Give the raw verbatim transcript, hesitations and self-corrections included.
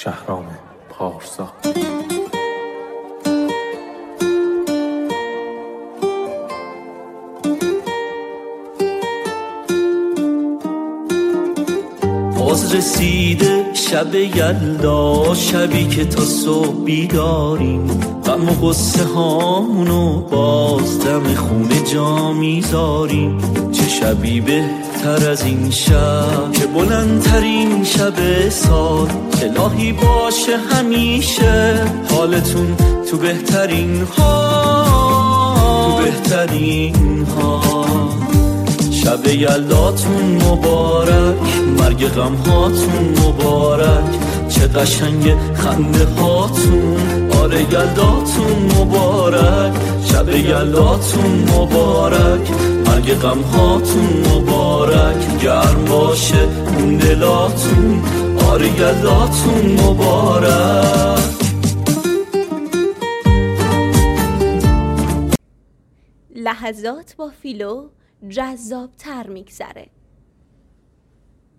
شهرام پارسا. باز رسیده شب یلدا، شبی که تا صبح بیداریم، غم و غصه هامونو باز دم خونه جا میذاریم. چه شبی بهتر از این شب که بلندترین شب سال، الهی باشه همیشه حالتون تو بهترین حال، تو بهترین حال. شب یلداتون مبارک، مرگ غم هاتون مبارک، چه قشنگ خنده هاتون، آره یلداتون مبارک. شب یلداتون مبارک، مرگ غم هاتون مبارک، گرم باشه اون دلاتون، آره یلداتون مبارک. لحظات با فیلو جذاب تر میگذره.